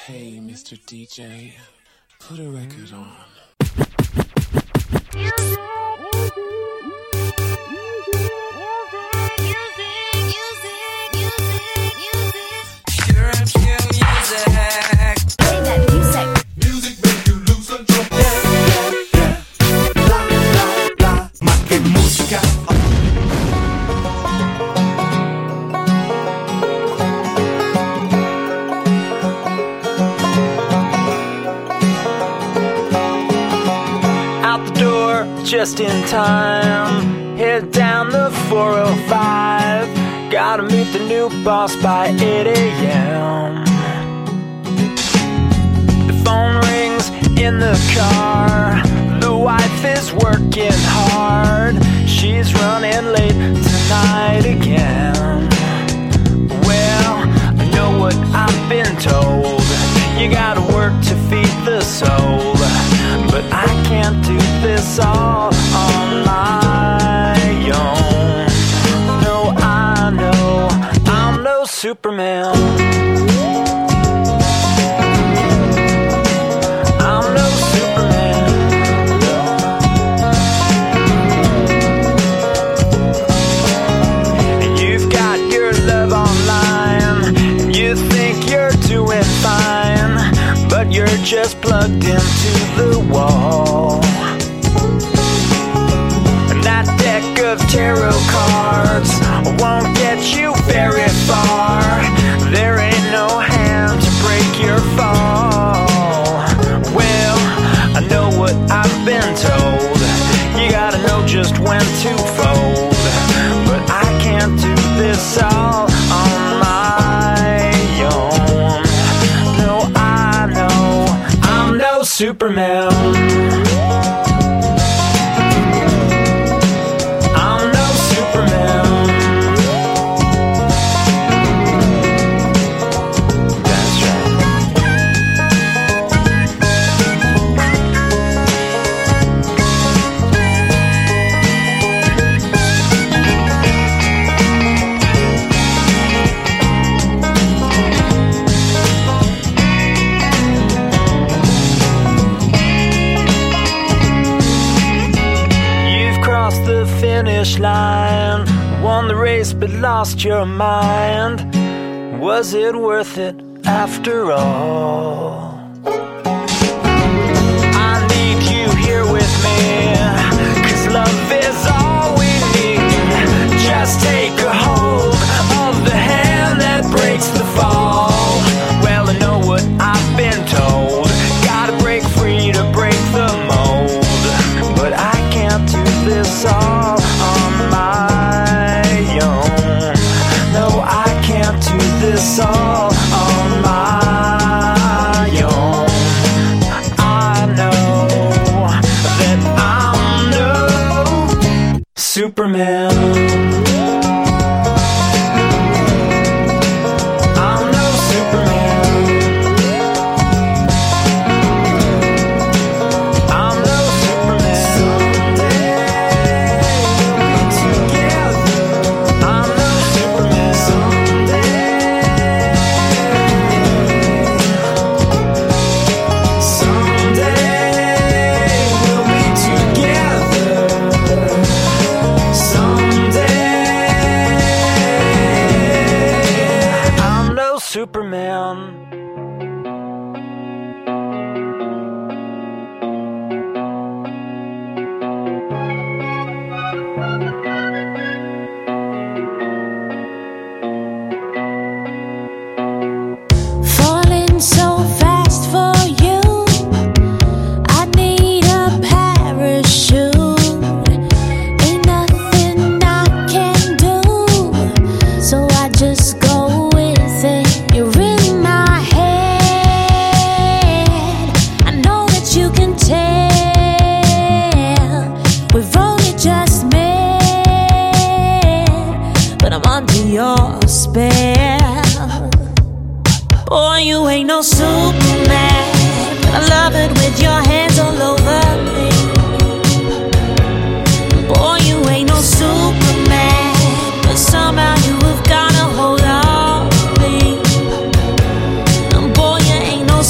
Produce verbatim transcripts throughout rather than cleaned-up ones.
Hey, Mister D J, put a record on. Just in time, head down the four oh five. Gotta meet the new boss by eight a.m. The phone rings in the car. The wife is working hard. She's running late tonight again. Well, I know what I've been told. You gotta work to feed the soul. But I can't do this all on my own. No, I know I'm no Superman. I'm no Superman. And you've got your love online, and you think you're doing fine, but you're just plugged into the wall. And that deck of tarot cards won't get you very far. There ain't no hand to break your fall. Well, I know what I've been told. You gotta know just when to fold. But I can't do this all on my own. No, I know I'm no Superman. I'm no Superman. That's finish line, won the race but lost your mind. Was it worth it after all? I need you here with me, 'cause love is all we need. Just take a hold of the hand that breaks the fall. Well, I know what I've been told. Gotta break free to break the mold. But I can't do this all on my own. No, I can't do this all on my own. I know that I'm no Superman. Superman. Falling so fast for you, I need a parachute. Ain't nothing I can do, so I just go with it. You're in my head, I know that you can tell. We've only just met, but I'm under your spell. Boy, you ain't no Superman, but I love it with your hands all over me. Boy, you ain't no Superman, but somehow you have got a hold on me. And boy, you ain't no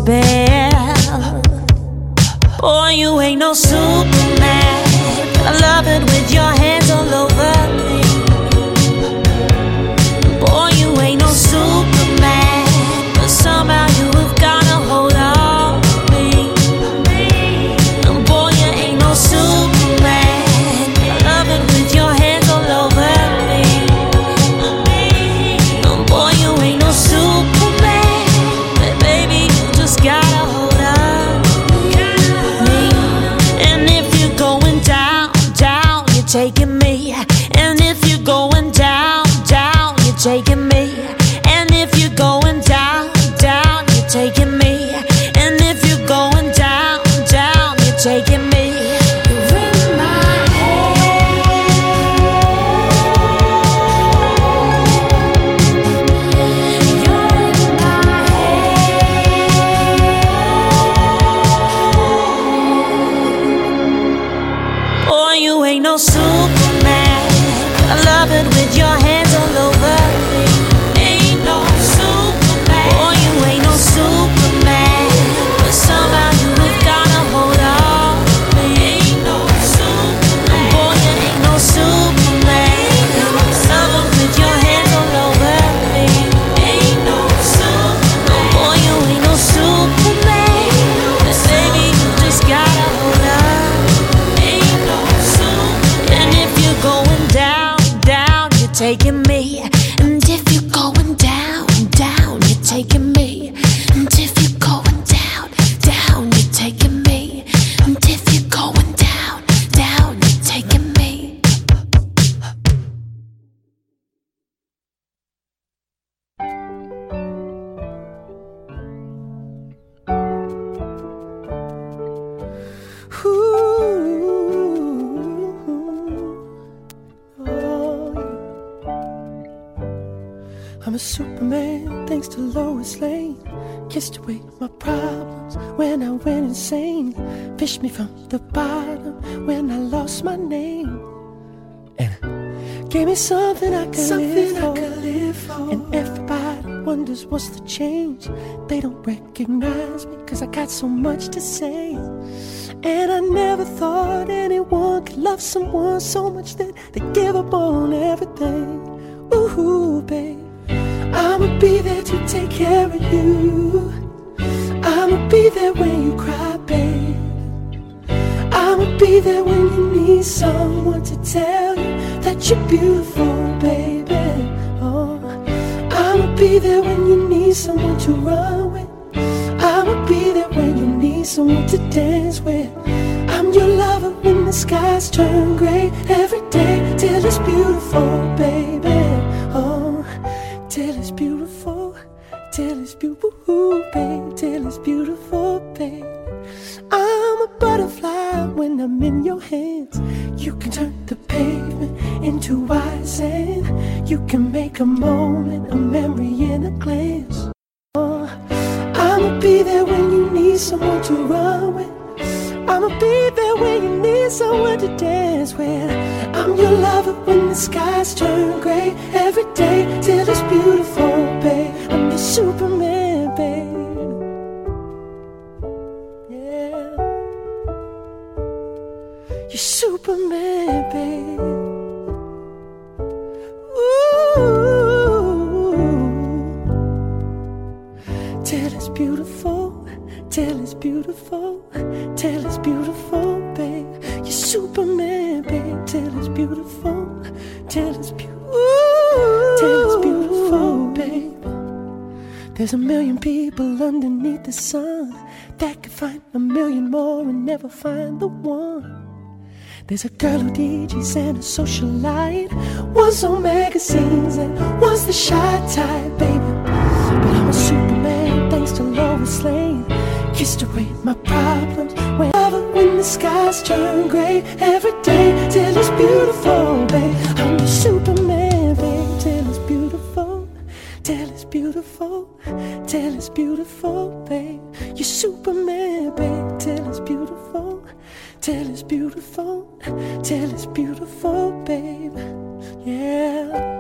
spell. Boy, you ain't no Superman. I love it with your hands all over me. Boy, you ain't no Superman, but somehow you have got a hold on me. And boy, you ain't no Superman. I love it with your hands all over me. And boy, you ain't no Superman, but baby, you just got a hold on me. And if you're going down, down, you're taking me. And if you're going down, down, you're taking me. And if you're going down, down, you're taking me. And if you're going down, down, you're taking me. You're in my head. You're in my head. Boy, you ain't no Superman. I love it with your hands all over me. Ain't no Superman. Boy, you ain't no Superman, but somehow you have got a hold on me. Ain't no Superman. Boy, you ain't no Superman. I love it with your hands all over me. Ain't no Superman. Boy, you ain't no Superman, but baby, you just got a hold on. Ain't no Superman. And if you're going down, down, you're taking me. And if you're going down, down, you're taking me. And if you're going down, down, you're taking me. And if you're going down, down, you're taking me. I'm a Superman, thanks to Lois Lane. Kissed away my problems when I went insane. Fished me from the bottom when I lost my name. And gave me something I could, something live, I for. could live for. And everybody wonders what's the change. They don't recognize me cause I got so much to say. And I never thought anyone could love someone so much that they give up on everything. Ooh, babe, I'ma be there to take care of you. I'ma be there when you cry, babe. I'ma be there when you need someone to tell you that you're beautiful, baby. Oh, I'ma be there when you need someone to run with. I'ma be there when you need someone to dance with. I'm your lover when the skies turn gray every day till it's beautiful, baby. Oh, till it's beautiful, till it's beautiful, babe, till it's beautiful, babe. I'm a butterfly when I'm in your hands. You can turn the pavement into white sand. You can make a moment a memory in a glance. Oh, I'ma be there when you need someone to run with. I'ma be there when you need someone to dance with. I'm your lover when the skies turn gray every day till it's beautiful, babe. I'm your Superman, babe. Yeah, you're Superman, babe. Ooh, till it's beautiful, till it's beautiful, till it's beautiful, babe. You're Superman, babe. Till it's beautiful, till it's beautiful, till it's beautiful, babe. There's a million people underneath the sun that could find a million more and never find the one. There's a girl who D Js and a socialite. One's on magazines and one's the shy type, baby. But I'm a Superman, thanks to Lois Lane. Kissed away my problems whenever when the skies turn gray every day till it's beautiful, babe. I'm the Superman, babe, till it's beautiful, till it's beautiful, till it's beautiful, babe. You're Superman, babe, till it's beautiful, till it's beautiful, till it's beautiful, babe. Yeah.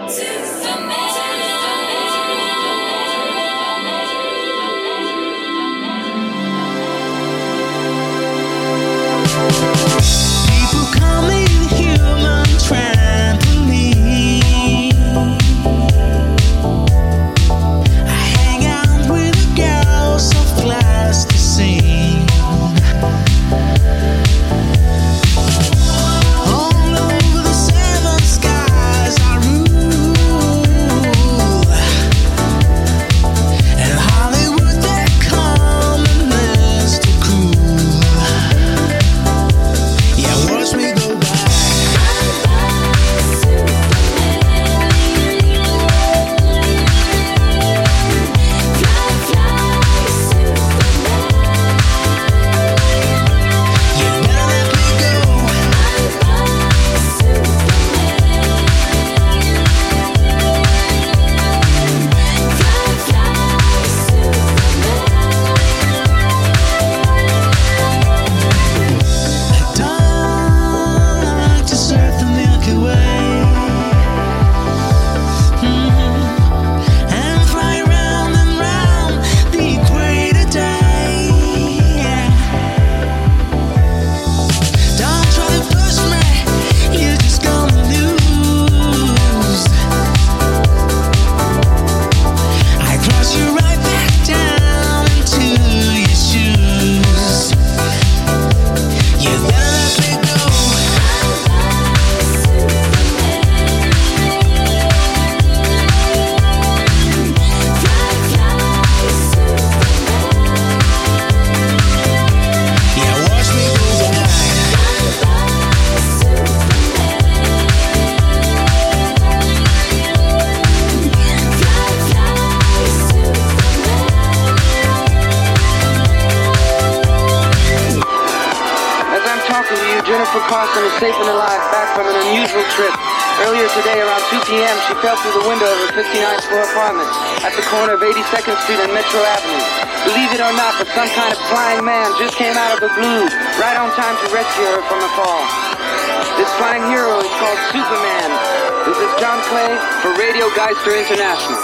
Safe and alive, back from an unusual trip. Earlier today, around two p.m., she fell through the window of her fifty-ninth floor apartment at the corner of eighty-second Street and Metro Avenue. Believe it or not, but some kind of flying man just came out of the blue, right on time to rescue her from the fall. This flying hero is called Superman. This is John Clay for Radio Geister International.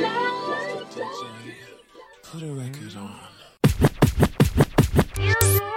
Put a record on. You